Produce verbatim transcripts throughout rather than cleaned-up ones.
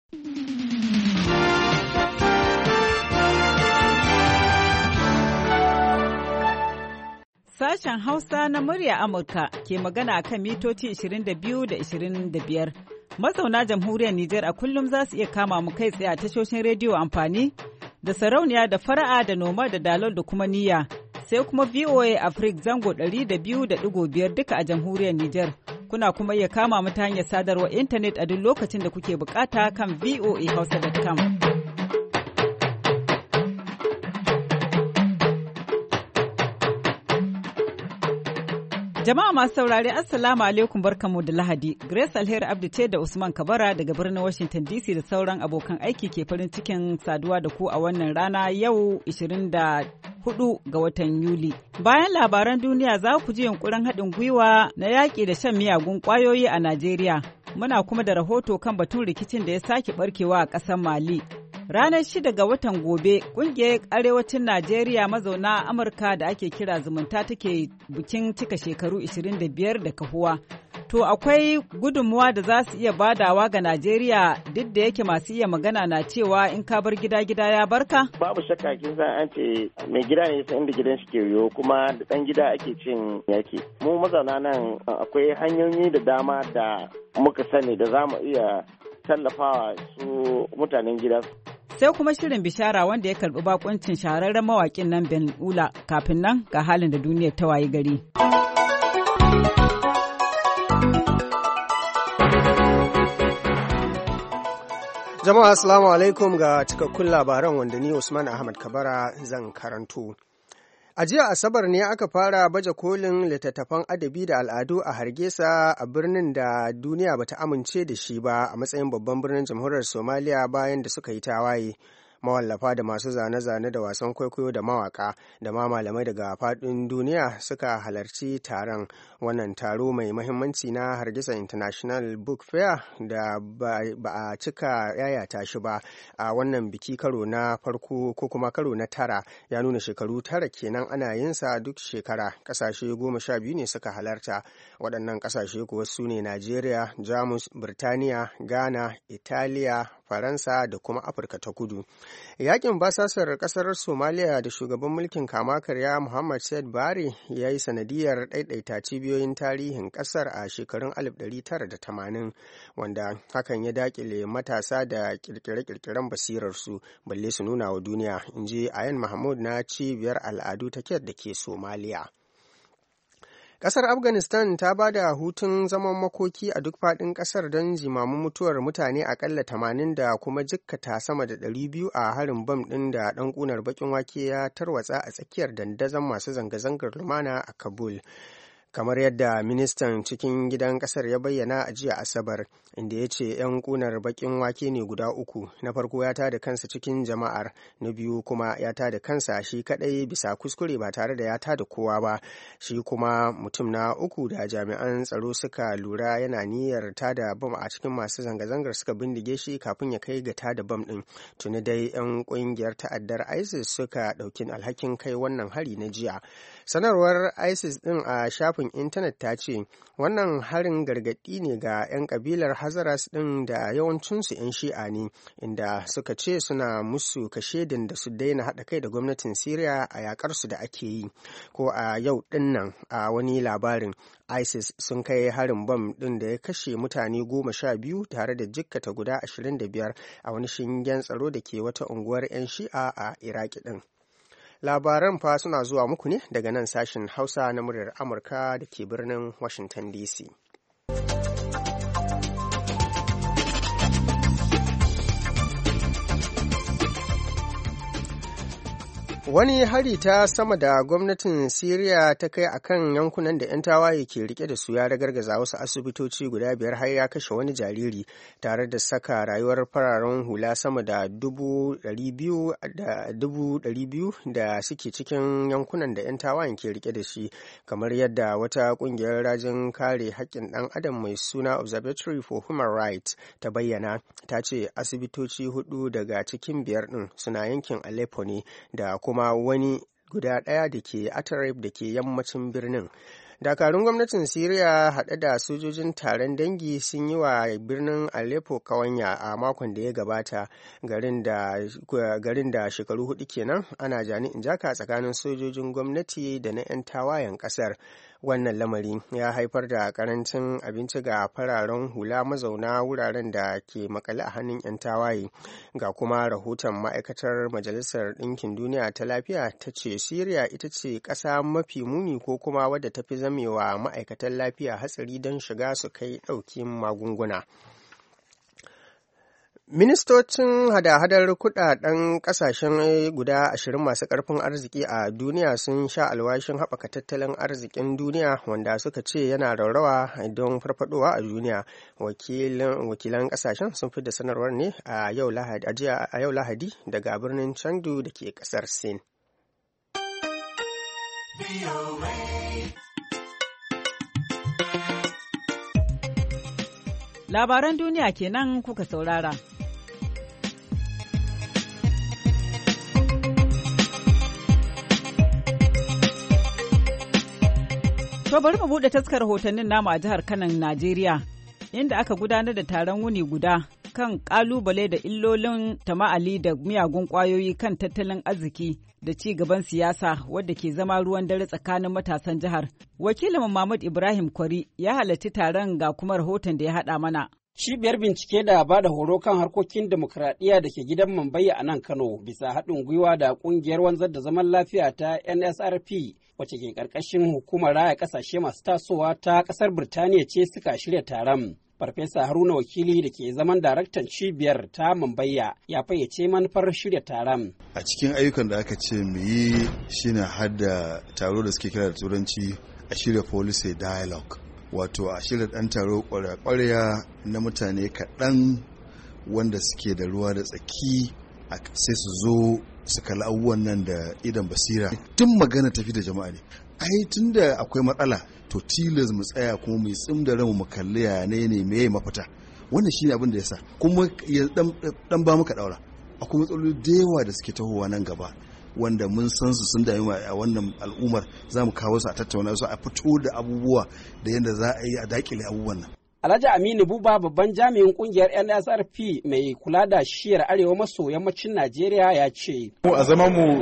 Sashen Hausa na murya Amurka ke magana kan mitoci ishirin da biyu da ishirin da biyar. Mazauna jamhuriyar Nijar a kullum za su iya kama mu kai tsaye a tashoshin rediyo amfani da sarauniya da fara'a da noma da dalol da kuma niyya. Sai kuma V O A Africa zango ɗari da biyu da ɗigo biyar duka a jamhuriyar Nijar. Kuna kuma iya kama mu ta hanyar sadarwar intanet a duk lokacin da kuke bukata kan v o a hausa dot com. Jama'a masu saurare Assalamu alaikum barkamu da Lahadi. Grace Alheri Abdi ce da Usman Kabara daga birnin Washington D C da sauran abokan aiki ke farin cikin saduwa da ku a wannan rana yau ishirin da hudu ga watan Yuli. Bayan labaran duniya za ku ji yunkurin haɗin gwiwa na yaƙi da shan miyagun ƙwayoyi a Najeriya. Muna kuma da rahoto kan batun rikicin da ya sake barkewa a ƙasar Mali. Ranar shida ga watan gobe, ƙungiyar Arewacin Najeriya mazauna Amurka da ake kira zumunta take bikin cika shekaru ishirin da biyar da kahuwa. To akwai gudunmuwa da za su iya badawa ga Najeriya duk da yake masu iya magana na cewa in ka bar gida gida ya barka? Babu shakka kin san an ce mai gida ne san inda gidan shi ke yiwu kuma da ɗan gida ake cin yake. Mu mazauna nan akwai hanyoyi da dama da muka sani da za mu iya tallafawa su mutanen gida. Sai kuma shirin bishara wanda ya karbi bakuncin shahararren mawakin nan Ben Ula. Kafin nan ga halin da duniyar ta wayi gari. Jama'a assalamu alaikum ga cikakkun labaran wanda ni Usman Ahmad Kabara zan karanto. A jiya Asabar ne aka fara baje kolin littattafan adabi da al'adu a Hargesa a birnin da duniya bata amince da shi ba a matsayin babban birnin jamhuriyar Somaliya bayan da suka yi tawaye. Mawallafa da masu zane-zane da wasan kwaikwayo da mawaka da ma malamai daga faɗin duniya suka halarci taron. Wannan taro mai mahimmanci na Hargesa International Book Fair da ba a cika yayata shi ba a wannan biki karo na farko ko kuma karo na tara ya nuna shekaru tara kenan ana yin sa duk shekara. Ƙasashe goma sha biyu ne suka halarta. Waɗannan ƙasashe kuwa su ne Najeriya, Jamus, Birtaniya, Ghana, Italiya, Faransa da kuma Afirka ta Kudu. Yakin basasar kasar Somaliya da shugaban mulkin kama karya Muhammad Said Barre ya yi sanadiyar ɗaiɗaita cibiyoyin tarihin kasar a shekarun alif ɗari tara da tamanin, wanda hakan ya dakile matasa da kirkire-kirkiren basirarsu balle su nuna wa duniya, in ji Ayan Mahmud na cibiyar al'adu ta Ket da ke Somaliya. Ƙasar Afghanistan ta ba da hutun zaman makoki a duk faɗin ƙasar don jimamin mutuwar mutane aƙalla tamanin da kuma jikkata sama da ɗari biyu a harin bam ɗin da ɗan ƙunar baƙin wake ya tarwatsa a tsakiyar dandazon masu zanga-zangar lumana a Kabul. Kamar yadda ministan cikin gidan kasar ya bayyana a jiya Asabar, inda ya ce 'yan kunar bakin wake ne guda uku. Na farko ya tada kansa cikin jama'ar, na biyu kuma ya tada kansa shi kadai bisa kuskure ba tare da ya tada kowa ba. Shi kuma mutum na uku da jami'an tsaro suka lura yana niyyar tada bam a cikin masu zanga-zangar suka bindige shi kafin ya kai ga tada bam din. Tuni dai 'yan kungiyar ta'addar ISIS suka ɗauki alhakin kai wannan hari na jiya. Sanarwar ISIS din a shafin intanet ta ce wannan harin gargaɗi ne ga 'yan kabilar Hazaras ɗin da yawancinsu 'yan shi'a ne, inda suka ce suna musu kashedin da su daina haɗa kai da gwamnatin Siriya a yakarsu da ake yi. Ko a yau ɗin nan a wani labarin, ISIS sun kai harin bam ɗin da ya kashe mutane goma sha biyu tare da jikkata guda ashirin da biyar a wani shingen tsaro da ke wata unguwar 'yan shi'a a Iraki ɗin. Labaran fa suna zuwa muku ne daga nan sashen Hausa na muryar Amurka da ke birnin Washington D C. Wani hari ta sama da gwamnatin Siriya ta kai a kan yankunan da 'yan tawaye ke rike da su ya ragargaza wasu asibitoci guda biyar har ya kashe wani jariri tare da saka rayuwar fararen hula sama da dubu ɗari biyu da suke cikin yankunan da 'yan tawayen ke rike da shi, kamar yadda wata ƙungiyar rajin kare haƙƙin ɗan adam mai suna Observatory for Human Rights ta bayyana. Ta ce asibitoci hudu daga cikin biyar ɗin suna yankin Aleppo ne da kuma kuma wani guda ɗaya da ke Atareb da ke yammacin birnin. Dakarun gwamnatin Siriya haɗe da sojojin taron dangi sun yi wa birnin Aleppo ƙawanya a makon da ya gabata, garin da shekaru hudu kenan ana jani'in jaka tsakanin sojojin gwamnati da na 'yan tawayen ƙasar. Wannan lamari ya haifar da karancin abinci ga fararen hula mazauna wuraren da ke makale a hannun 'yan tawaye. Ga kuma rahoton ma'aikatar Majalisar Ɗinkin Duniya ta Lafiya ta ce Siriya ita ce ƙasa mafi muni ko kuma wadda ta fi zamewa ma'aikatan lafiya hatsari don shiga su kai ɗaukin magunguna. Ministocin hada-hadar kudaden kasashen guda ashirin masu karfin arziki a duniya sun sha alwashin haɓaka tattalin arzikin duniya wanda suka ce yana raurawa don farfadowa a duniya. Wakilan kasashen sun fi da sanarwar ne a yau Lahadi daga birnin Chengdu da ke kasar Sin. Labaran duniya kenan kuka saurara. To bari mu buɗe taskar rahotannin namu a jihar Kanan, Najeriya, inda aka gudanar da taron wuni guda kan ƙalubale da illolin tama'ali da miyagun ƙwayoyi kan tattalin arziki da ci gaban siyasa wadda ke zama ruwan dare tsakanin matasan jihar. Wakilin Mahmud Ibrahim Kwari ya halarci taron ga kuma rahoton da ya haɗa mana. Cibiyar bincike da ba da horo kan harkokin demokuraɗiyya da ke gidan Mumbai a nan Kano bisa haɗin gwiwa da ƙungiyar wanzar da zaman lafiya ta N S R P wacce ke ƙarƙashin hukumar raya ƙasashe masu tasowa ta ƙasar Birtaniya ce suka shirya taron. Farfesa Haruna Wakili da ke zaman daraktan cibiyar ta Mumbai ya fayyace manufar shirya taron. A cikin ayyukan da aka ce mu yi shine hadda taro da suke kira da turanci a shirya policy dialogue. Wato a shirya ɗan taro ƙwarya na mutane kaɗan wanda suke da ruwa da tsaki sai su zo su kalli abubuwan nan da idan basira. Tun magana tafi da jama'a ne. Ai tun da akwai matsala to tilas mu tsaya kuma mu tsim da ranmu mu kalli ya ne ne meye mafita. Wannan shine abin da yasa kuma ya dan ba muka daura. Akwai matsaloli da yawa da suke tahowa nan gaba wanda mun san su sun dami a wannan al'ummar, za mu kawo su a tattauna su a fito da abubuwa da yadda za a yi a dakile abubuwan nan. Alhaji Aminu Buba babban jami'in kungiyar N S R P mai kula da shiyar arewa maso yammacin Najeriya ya ce. Mu a zaman mu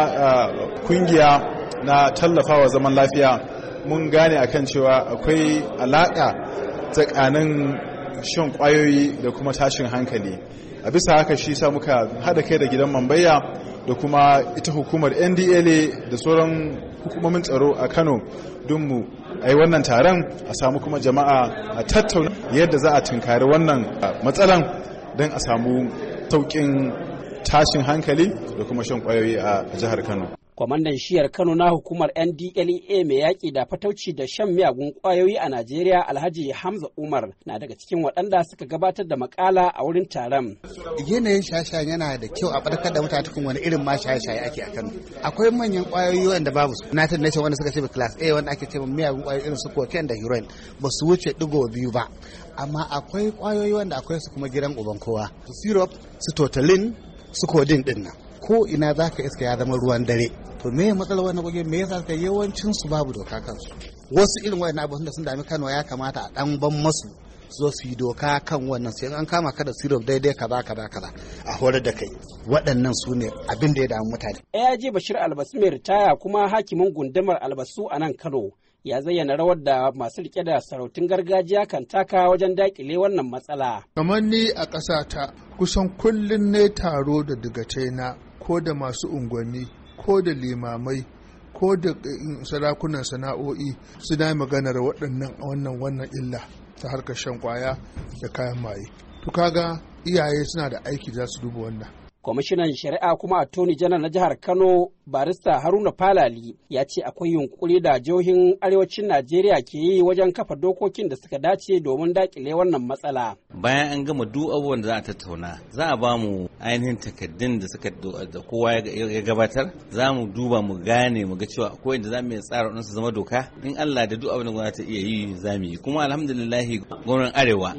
na kungiya na tallafawa zaman lafiya mun gane akan cewa akwai alaka tsakanin shan kwayoyi da kuma tashin hankali. A bisa haka shi sa muka haɗa kai da gidan Mambayya da kuma ita hukumar N D L A da sauran hukumomin tsaro a Kano don mu a yi wannan taron a samu kuma jama'a a tattauna yadda za a tunkari wannan matsalan don a samu sauƙin tashin hankali da kuma shan ƙwayoyi a jihar Kano. Kwamandan shiyar Kano na hukumar N D L A mai yaƙi da fatauci da shan miyagun ƙwayoyi a Najeriya Alhaji Hamza Umar na daga cikin waɗanda suka gabatar da makala a wurin taron. Yanayin shaye-shaye yana da kyau a ɓarkar da mutane tukun wani irin ma shaye-shaye ake a Kano. Akwai manyan ƙwayoyi wanda babu su. United Nations wanda suka ce class A wanda ake ce miyagun ƙwayoyi irin su cocaine da heroin ba su wuce ɗigo biyu ba. Amma akwai ƙwayoyi wanda akwai su kuma gidan uban kowa. Su syrup, su totalin, su codeine ɗin nan. Ko ina za ka iska ya zama ruwan dare. To me ya matsalar wannan gwage me yasa ka yawancin su babu doka kansu. Wasu irin wayannan abubuwan da sun dami Kano ya kamata a dan ban masu zo su yi doka kan wannan sai an kama ka da syrup daidai kaza kaza kaza a horar da kai. Waɗannan su ne abin da ya damu mutane. A J Bashir Albasu mai ritaya kuma hakimin gundumar Albasu a nan Kano ya zayyana rawar da masu rike da sarautun gargajiya kan taka wajen dakile wannan matsala. Kamar ni a ƙasata kusan kullum ne taro da digatai na ko da masu unguwanni ko da limamai ko da sarakunan sana'o'i suna maganar waɗannan wannan wannan illa ta harkar shan kwaya da kayan maye. To kaga iyaye suna da aiki za su duba wannan. Kwamishinan Shari'a kuma Attorney General na jihar Kano Barista Haruna Falali ya ce akwai yunkuri da jihohin arewacin Najeriya ke yi wajen kafa dokokin da suka dace domin dakile wannan matsala. Bayan an gama duk abubuwan da za a tattauna, za a ba mu ainihin takaddun da suka da kowa ya gabatar, za mu duba mu gane mu ga cewa akwai inda za mu iya tsara wannan su zama doka. In Allah da duk abin da gwamnati ta iya yi za mu yi. Kuma alhamdulillah gwamnatin Arewa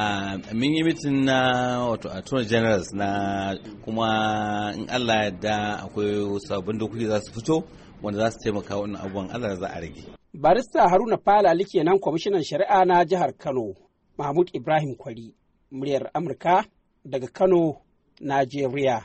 mun yi mitin na wato Attorney Generals na kuma in Allah da akwai sabbin dokoki za su fito wanda za su taimaka wannan abubuwan Allah za a rage. Barista Haruna Falali kenan kwamishinan shari'a na jihar Kano. Mahmud Ibrahim Kwari, muryar Amurka daga Kano, Najeriya.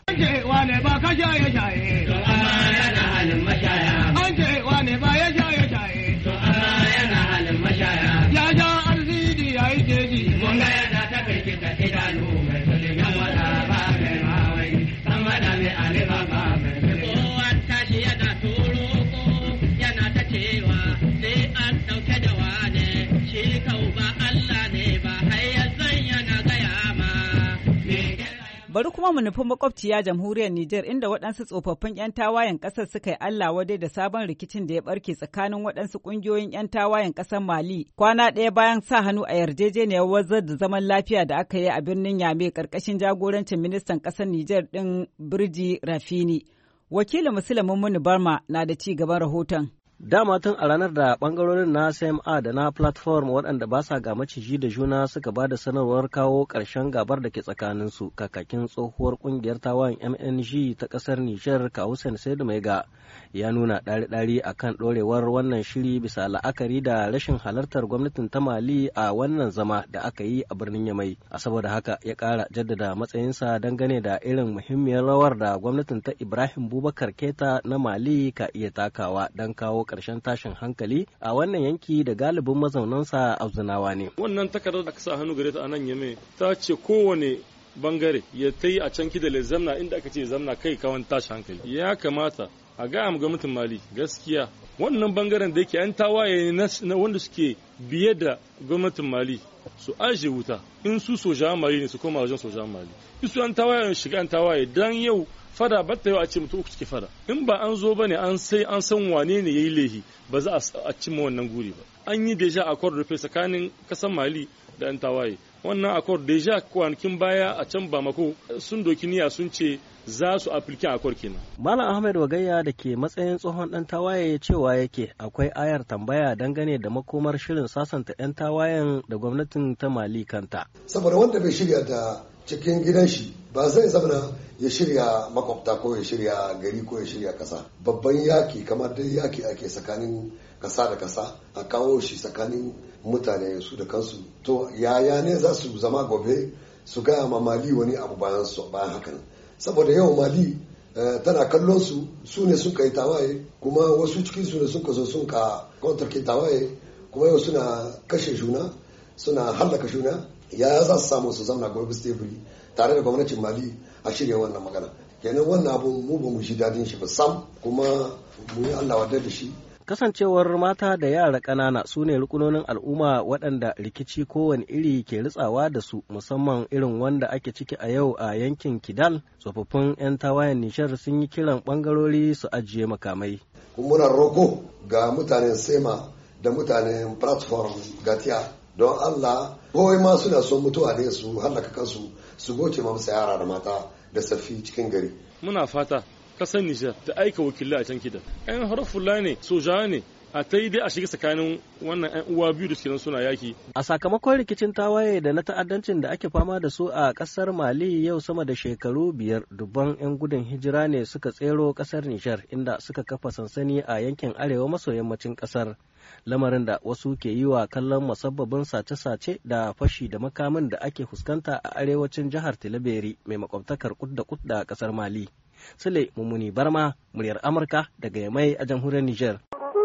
Bari kuma mu nufi makwabciya jamhuriyar Nijar inda waɗansu tsofaffin 'yan tawayen ƙasar suka yi Allah wadai da sabon rikicin da ya ɓarke tsakanin waɗansu ƙungiyoyin 'yan tawayen ƙasar Mali kwana ɗaya bayan sa hannu a yarjejeniyar wanzar da zaman lafiya da aka yi a birnin Yame ƙarƙashin jagorancin ministan ƙasar Nijar ɗin Birji Rafini. Wakilin Musulmin Muni Barma na da ci gaban rahoton. Dama tun a ranar da bangarorin na C M A da na platform waɗanda ba sa ga maciji da juna suka ba da sanarwar kawo ƙarshen gabar da ke tsakaninsu, kakakin tsohuwar ƙungiyar tawayen M N G ta ƙasar Nijar Kawusen Saidu Maiga ya nuna ɗari-ɗari a kan ɗorewar wannan shiri bisa la'akari da rashin halartar gwamnatin ta Mali a wannan zama da aka yi a birnin Yamai. A saboda haka ya ƙara jaddada matsayinsa dangane da irin muhimmiyar rawar da gwamnatin ta Ibrahim Boubacar Keita na Mali ka iya takawa don kawo ƙarshen tashin hankali a wannan yanki da galibin mazaunansa abzunawa ne. Wannan takardar da aka sa hannu gare ta a nan Yame ta ce kowane bangare ya ta yi a can kidale zamna inda aka ce zamna kai kawan tashin hankali. Ya kamata a ga mu gwamnatin Mali gaskiya wannan bangaren da yake an tawaye na wanda suke biye da gwamnatin Mali su aje wuta in su sojan Mali ne su koma wajen sojan Mali. Isu an tawaye shiga an tawaye dan yau fada batta yau a ce mutum uku suke fada in ba an zo bane an sai an san wane ne yayi lehi ba za a cimma wannan guri ba. An yi deja accord rufe tsakanin kasan Mali da an tawaye wannan accord deja kwanakin baya a can Bamako sun doki niyya sun ce za su aplike accord kenan. Malam Ahmed Wagayya da ke matsayin tsohon dan tawaye cewa yake akwai ayar tambaya dangane da makomar shirin sasanta yan tawayen da gwamnatin ta Mali kanta. Saboda wanda bai shirya da cikin gidan shi ba zai zama ya shirya makwabta ko ya shirya gari ko ya shirya kasa. Babban yaki kamar dai yaki ake tsakanin kasa da kasa a kawo shi tsakanin mutane su da kansu. To yaya ne za su zama gobe su gaya ma Mali wani abu bayan su bayan hakan. Saboda yau Mali tana kallon su su ne sun kai tawaye kuma wasu cikin su ne sun ka zo sun ka kontarkin tawaye kuma yau suna kashe juna suna hallaka juna. Ya za su samu su zamna gobe stable tare da gwamnatin Mali a shirya wannan magana. Kenan wannan abu mu ba mu ji dadin shi ba sam kuma mu yi Allah wadda da shi. Kasancewar mata da yara ƙanana su ne rukunonin al'umma waɗanda rikici kowane iri ke ritsawa da su musamman irin wanda ake ciki a yau a yankin Kidal, tsofaffin 'yan tawayen Nijar sun yi kiran ɓangarori su ajiye makamai. Muna roko ga mutanen Sema da mutanen platform Gatiya don Allah kowai ma suna son mutuwa ne su hallaka kansu su goce ma musu yara da mata da safi cikin gari. Muna fata kasar Nijar ta aika wakilai a can Kidal. 'Yan harfulla ne, soja ne, a ta yi dai a shiga tsakanin wannan 'yan uwa biyu da suke suna yaki. A sakamakon rikicin tawaye da na ta'addancin da ake fama da su a kasar Mali yau sama da shekaru biyar dubban 'yan gudun hijira ne suka tsero kasar Nijar inda suka kafa sansani a yankin arewa maso yammacin kasar. Lamarin da wasu ke yi wa kallon musabbabin sace-sace da fashi da makamin da ake fuskanta a arewacin jihar Tilaberi mai makwabtakar kudda kudda kasar Mali. Sule Mummuni Barma, muryar Amurka daga Yamai a jamhuriyar Nijar.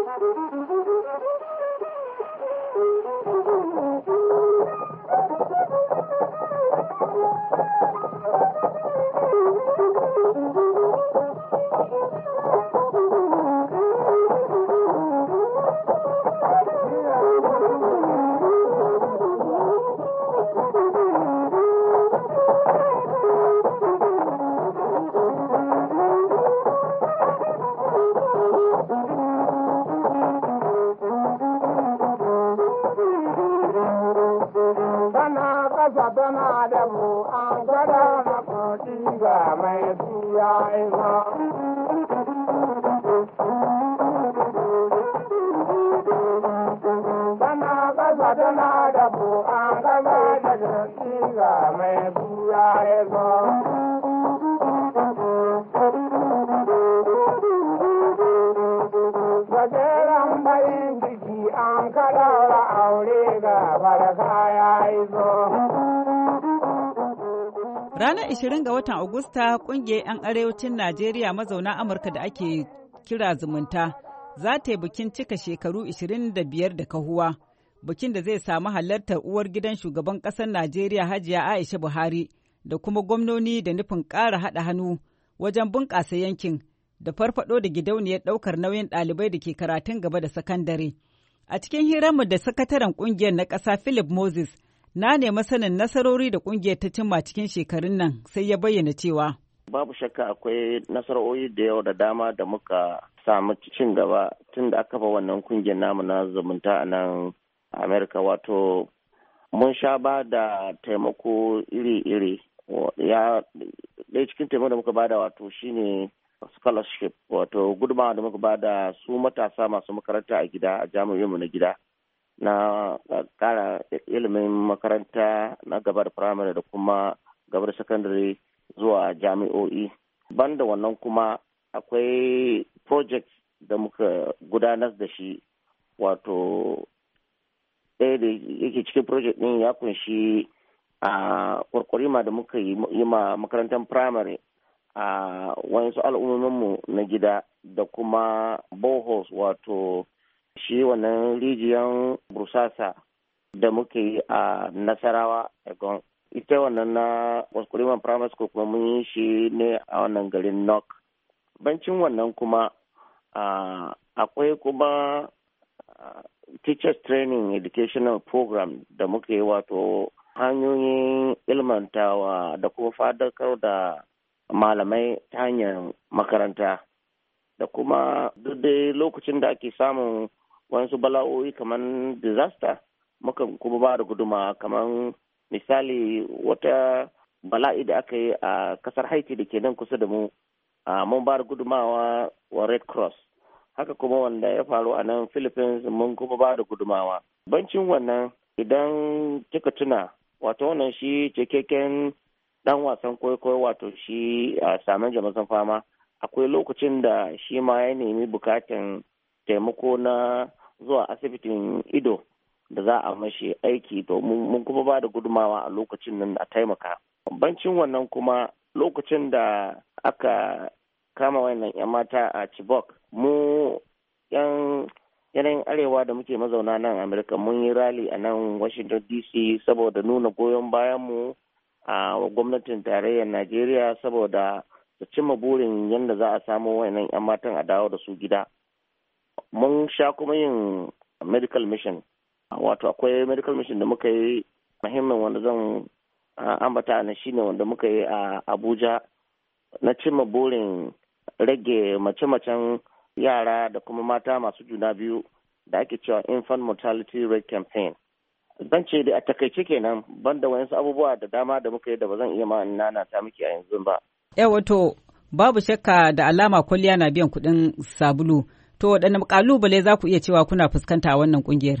Tana da mu an gada na koki ga mai siya isa. Tana kasa tana da mu an gada da koki ga mai siya isa. Gajeren bayin jiki Ranar ishirin ga watan Agusta, ƙungiyar 'yan arewacin Najeriya mazauna Amurka da ake kira zumunta za ta yi bikin cika shekaru ishirin da biyar da kahuwa, bikin da zai samu halartar uwar gidan shugaban ƙasar Najeriya Hajiya Aisha Buhari da kuma gwamnoni da nufin ƙara haɗa hannu wajen bunƙasa yankin da farfaɗo da gidauniyar ɗaukar nauyin ɗalibai da ke karatun gaba da sakandare. A cikin hiranmu da sakataren ƙungiyar na ƙasa Philip Moses, na nemi sanin nasarori da ƙungiyar ta cimma cikin shekarun nan, sai ya bayyana cewa. Babu shakka akwai nasarori da yawa da dama da muka samu cin gaba tun da aka kafa wannan ƙungiyar namu na zumunta a nan Amerika. Wato mun sha ba da taimako iri-iri. Ya ɗaya cikin taimako da muka bada wato shine scholarship, wato gudunmawa da muka bada su matasa masu makaranta a gida a jami'o'inmu na gida na kara ilimin makaranta na gaba da firamare da kuma gaba da sakandare zuwa jami'o'i. Banda wannan kuma akwai project da muka gudanar da shi, wato ɗaya da yake cikin project ɗin ya kunshi a kwarkwarima da muka yi ma makarantar firamare a wasu al'ummominmu na gida da kuma boreholes, wato shi wannan rijiyan bursasa da muke yi a Nasarawa Egon. Ita wannan na Waskuriman Primary School kuma mun yi shi ne a wannan garin Nok. Bancin wannan kuma akwai kuma Teachers Training Educational Program da muke yi, wato hanyoyin ilmantawa da kuma fadakar da malamai ta hanyar makaranta. Da kuma duk dai lokacin da ake samun wasu bala'o'i kamar disaster, mukan kuma ba da guduma, kamar misali wata bala'i da aka yi a kasar Haiti da ke nan kusa da mu, mun ba da gudumawa wa Red Cross. Haka kuma wanda ya faru a nan Philippines mun kuma ba da gudumawa. Bancin wannan, idan kika tuna, wato wannan shi cikakken dan wasan kwaikwayo, wato shi a saman jama'a fama, akwai lokacin da shi ma ya nemi bukatan taimako na zuwa asibitin ido da za a mashi aiki, to mun kuma ba da gudumawa a lokacin nan a taimaka. Bancin wannan kuma, lokacin da aka kama wannan 'yan mata a Chibok, mu 'yan yanayin arewa da muke mazauna nan Amurka mun yi rally a nan Washington D C saboda nuna goyon bayanmu a gwamnatin tarayyar Najeriya saboda su cimma burin yadda za a samu wannan 'yan matan a dawo da su gida. Mun sha kuma yin medical mission, wato akwai medical mission da muka yi muhimmin wanda zan ambata na shine wanda muka yi a Abuja na cimma burin rage mace-macen yara da kuma mata masu juna biyu da ake cewa infant mortality rate campaign. Zan ce da a takaice kenan, banda wayansu abubuwa da dama da muka yi da ba zan iya ma nana ta miki a yanzu ba. Eh, wato babu shakka da alama kwalliya na biyan kuɗin sabulu. To waɗanne kalubale za ku iya cewa kuna fuskanta a wannan ƙungiyar?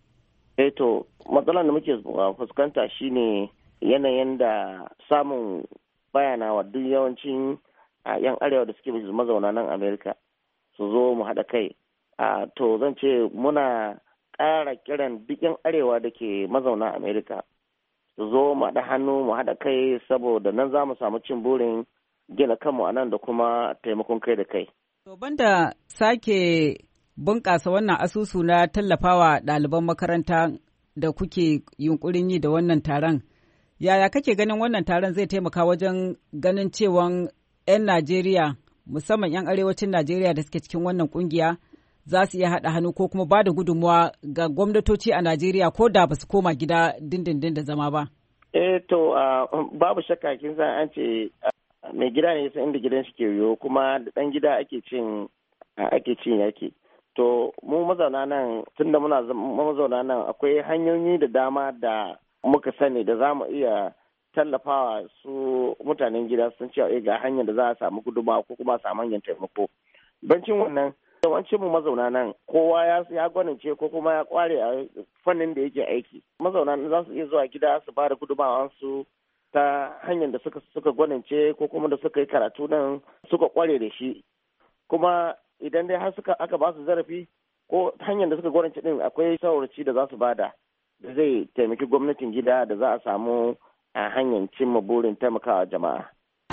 Eh to matsalar da muke fuskanta shine yanayin da samun bayanawa duk yawancin yan arewa da suke mazauna nan Amerika su zo mu haɗa kai. To zan ce muna ƙara kiran duk yan arewa da ke mazauna Amerika su zo mu haɗa hannu mu haɗa kai, saboda nan za mu samu cin burin gina kanmu a nan da kuma taimakon kai da kai. To banda sake bunƙasa wannan asusu na tallafawa ɗaliban makaranta da kuke yunkurin yi da wannan taron, yaya kake ganin wannan taron zai taimaka wajen ganin cewan 'yan Najeriya, musamman 'yan arewacin Najeriya da suke cikin wannan kungiya, za su iya haɗa hannu ko kuma ba da gudunmuwa ga gwamnatoci a Najeriya ko da ba su koma gida dindindin da zama ba? Eh to babu shakka kin san an ce mai gida ne san inda gidan shi ke yiwu, kuma da ɗan gida ake cin ake cin yaki. To mu mazauna nan, tunda muna mazauna nan, akwai hanyoyi da dama da muka sani da za mu iya tallafawa su mutanen gida sun ce ga hanyar da za a samu guduma ko kuma samu hanyar taimako. Bancin wannan, yawancin mu mazauna nan kowa ya ya gwanince ko kuma ya kware a fannin da yake aiki. Mazauna nan za su iya zuwa gida su ba da gudumawansu ta hanyar da suka suka gwanince ko kuma da suka yi karatu nan suka kware da shi. Kuma idan dai har suka aka ba su zarafi ko hanyar da suka gwanince din, akwai shawarci da za su bada da zai taimaki gwamnatin gida da za a samu a hanyar cimma burin taimakawa jama'a.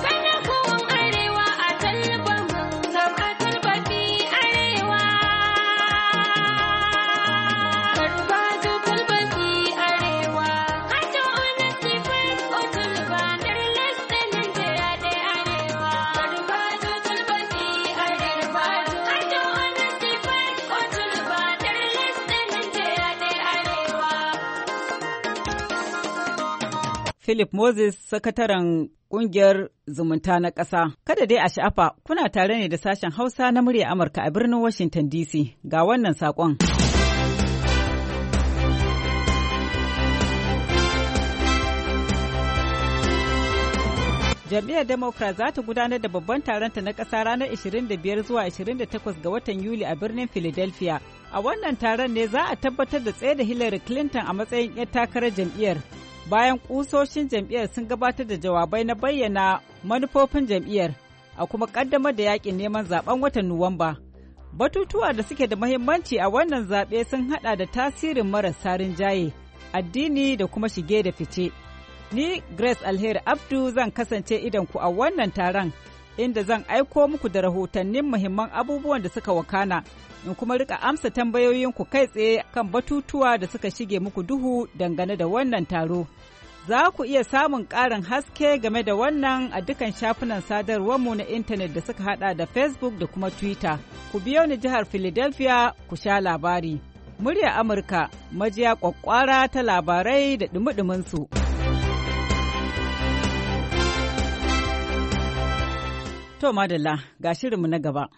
Philip Moses, sakataren ƙungiyar zumunta na ƙasa. Kada dai a sha'afa, kuna tare ne da sashen Hausa na murya Amurka a birnin Washington D C. Ga wannan saƙon. Jam'iyyar Democrat za ta gudanar da babban taronta na ƙasa ranar ishirin da biyar zuwa ishirin da takwas ga watan Yuli a birnin Philadelphia. A wannan taron ne za a tabbatar da tsaye da Hillary Clinton a matsayin 'yar takarar jam'iyyar. Bayan kusoshin jam'iyyar sun gabatar da jawabai na bayyana manufofin jam'iyyar a kuma kaddamar da yakin neman zaben watan Nuwamba. Batutuwa da suke da mahimmanci a wannan zaɓe sun hada da tasirin marasa rinjaye, addini da kuma shige da fice. Ni Grace Alheri Abdu zan kasance idan ku a wannan taron inda zan aiko muku da rahotannin muhimman abubuwan da suka wakana in kuma rika amsa tambayoyinku kai tsaye kan batutuwa da suka shige muku duhu dangane da wannan taro. Za ku iya samun ƙarin haske game da wannan a dukkan shafunan sadarwarmu na intanet da suka hada da Facebook da kuma Twitter. Ku biyo ni jihar Philadelphia ku sha labari. Murya Amurka, majiya kwakwara ta labarai da dumi su. To madalla, ga shirinmu na gaba.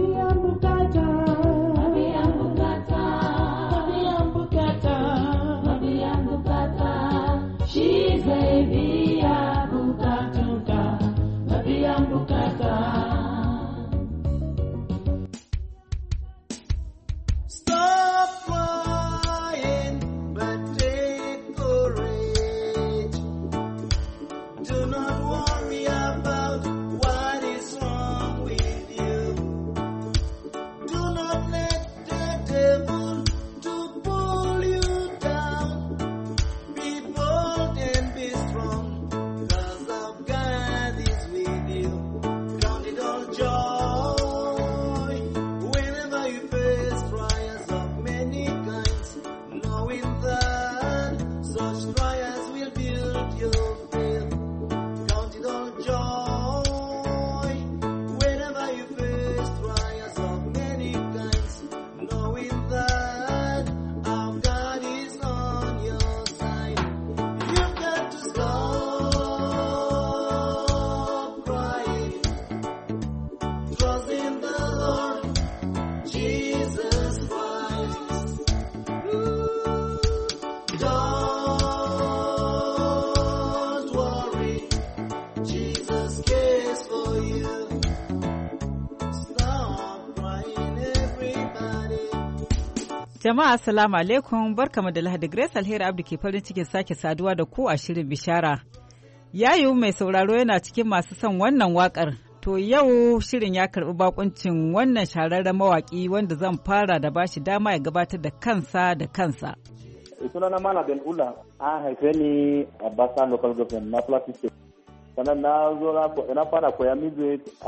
Jama'a assalamu alaikum, barkamu da Lahadi. Grace Alheri Abdu ke farin cikin sake saduwa da ku a shirin bishara. Yayu mai sauraro yana cikin masu son wannan wakar. To yau shirin ya karbi bakuncin wannan shahararren mawaki wanda zan fara da bashi dama ya gabatar da kansa da kansa. Sunana Malam Ben Ula, an haife ni a Basa Local Government na Plateau State. Sannan na zo na fara koya music a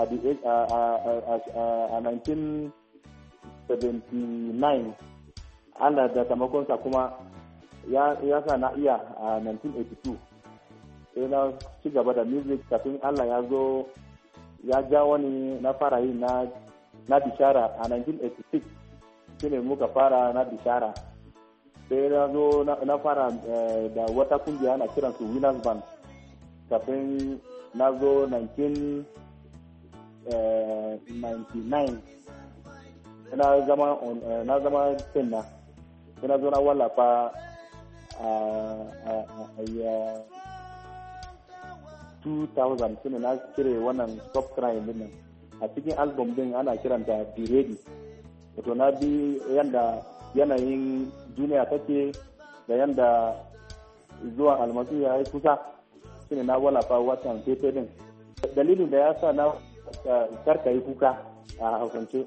nineteen seventy-nine. Allah da taimakonsa kuma ya sa na iya a nineteen eighty-two. Sai na ci gaba da music kafin Allah ya zo ya ja wani na fara yi na na bishara a nineteen eighty-six. Shine muka fara na bishara. Sai na zo na fara da wata kungiya na kiran su Winners Band. Kafin na zo nineteen ninety-nine. Na zama na zama tenna. Sai na zo na wallafa a two thousand shine na cire wannan Stop Crying din nan. A cikin album din ana kiranta Be Ready. Wato na bi yanda yanayin duniya take da yanda zuwa almasu ya yi kusa shine na wallafa watan fefe din. Dalilin da ya sa na karka yi kuka a hausance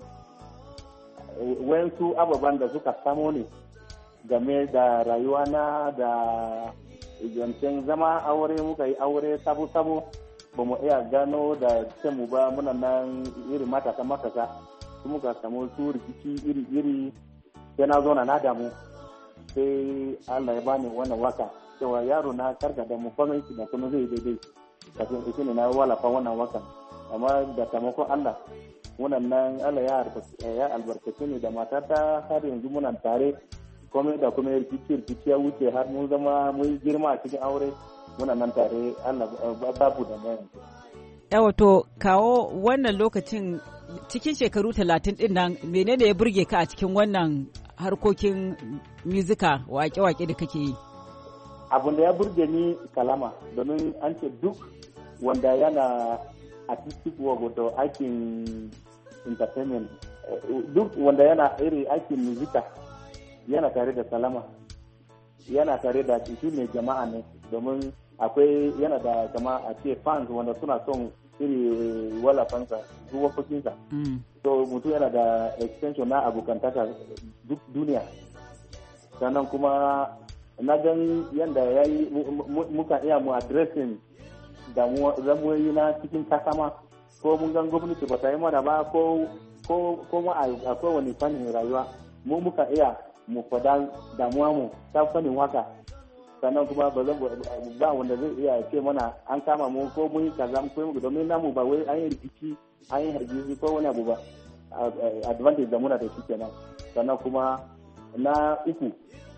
wayansu ababen da suka samo ne game da rayuwa na da zancen zama aure muka yi aure sabo-sabo ba mu iya gano da mu ba muna nan irin matasa matasa su muka samu su rikici iri-iri sai na zo na na damu sai Allah ya bani wannan waka cewa yaro na karka da mu kuma da kuma zai daidai kafin ita ne na walafa wannan waka amma da taimakon Allah wannan nan Allah ya albarkace ni da matata har yanzu muna tare komai da kuma rikici rikici ya wuce har mun zama mun girma a cikin aure muna nan tare Allah babu da mai yawa to kawo wannan lokacin cikin shekaru talatin din nan menene ya burge ka a cikin wannan harkokin muzika wake-wake da kake yi abin da ya burge ni kalama domin an ce duk wanda yana artistic work wato aikin entertainment duk wanda yana iri aikin muzika yana tare da salama yana tare da shi ne jama'a ne domin akwai yana da kama a ce fans wanda suna son iri walafansa zuwa kusinsa so mutum yana da extension na abokantaka duk duniya sannan kuma na gan yadda ya yi muka iya mu addressing damuwoyi na cikin kasama ko mun gan gwamnati ba ta yi mana ba ko ko ma akwai wani fannin rayuwa mu muka iya mu fada damuwa mu ta fannin waka sannan kuma ba zan ba wanda zai iya ce mana an kama mu ko mun yi kaza ko mun domin namu ba wai an yi rikici an yi hargitsi ko wani abu ba advantage da muna da shi kenan sannan kuma na uku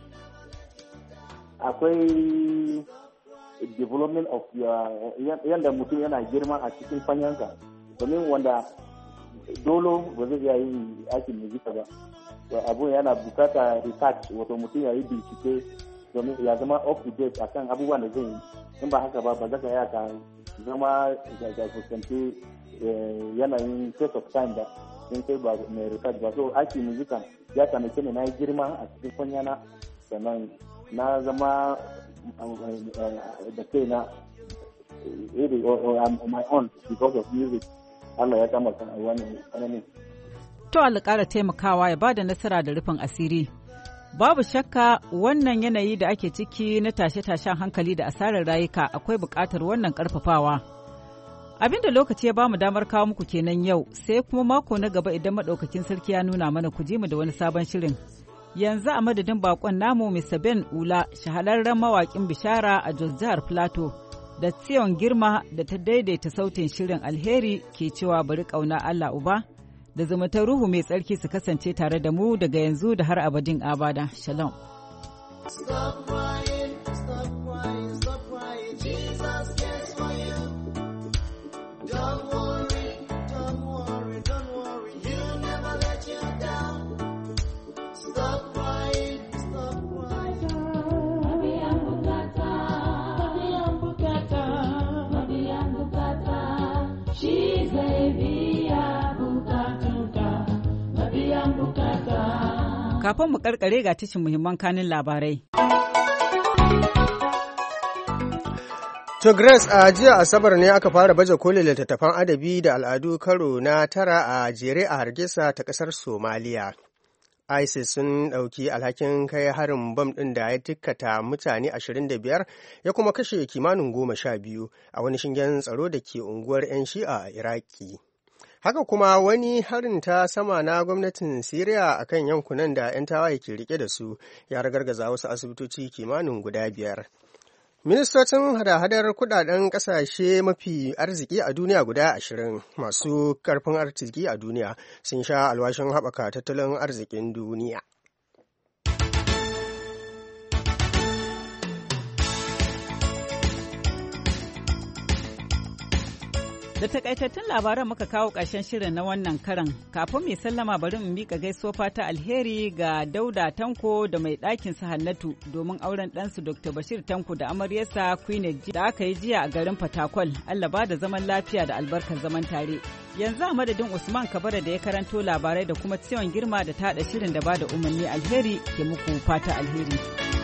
akwai development of yanda mutum yana girma a cikin fanyanka domin wanda dolo ba zai iya yin aikin muzika ba abu yana bukata research wato mutum ya yi bincike domin ya zama up to date akan abubuwan da zai yi in ba haka ba ba zaka ya ka zama ga fuskanci yanayin test of time ba in kai ba mai research ba so aikin muzika ya tamake ne na yi girma a cikin fanyana sannan na zama da kai na on my own because of music Allah ya kama kan wani wani to Allah ƙara taimakawa ya bada nasara da rufin asiri babu shakka wannan yanayi da ake ciki na tashe-tashen hankali da asarar rayuka akwai buƙatar wannan ƙarfafawa abinda lokaci ya bamu damar kawo muku kenan yau sai kuma mako na gaba idan madaukakin sarki ya nuna mana ku ji mu da wani sabon shirin yanzu a madadin bakon namu Mister Ben Ula shahararren mawakin bishara a Jos Jihar Plateau da Tsiyon Girma da ta daidaita sautin shirin alheri ke cewa bari kauna Allah Uba da zumuntar ruhu mai tsarki su kasance tare da mu daga yanzu da har abadin abada shalom stop crying, stop crying, stop crying. Jesus cares for you. Don't worry, don't worry, don't worry. He'll never let you down. Stop crying, stop crying. Baby, I'm Bukata. Baby, I'm Bukata. Baby, I'm Bukata. She's baby, I'm Bukata. Baby, I'm Bukata. Kafin mu karkare ga tashin muhimman kanin labarai. To Grace, a jiya Asabar ne aka fara baje kolin littattafan adabi da al'adu karo na tara a jere a Hargesa ta ƙasar Somaliya. ISIS sun ɗauki alhakin kai harin bam ɗin da ya tikkata mutane ashirin da biyar ya kuma kashe kimanin goma sha biyu a wani shingen tsaro da ke unguwar 'yan Shi'a a Iraki. Haka kuma wani harin ta sama na gwamnatin Siriya a kan yankunan da 'yan tawaye ke rike da su ya ragargaza wasu asibitoci kimanin guda biyar. Ministocin hada-hadar kudaden kasashe mafi arziki a duniya guda ashirin masu karfin arziki a duniya sun sha alwashin haɓaka tattalin arzikin duniya. Da takaitattun labaran muka kawo ƙarshen shirin na wannan karan. Kafin mai sallama bari mu miƙa gaisuwa fata alheri ga Dauda Tanko da mai ɗakin sa Hannatu domin auren ɗansu Doctor Bashir Tanko da amaryarsa Queen da aka yi jiya a garin Fatakwal. Allah ba da zaman lafiya da albarkar zaman tare. Yanzu a madadin Usman Kabara da ya karanto labarai da kuma Tsiyon Girma da ta haɗa shirin da ba da umarni alheri ke muku fata alheri.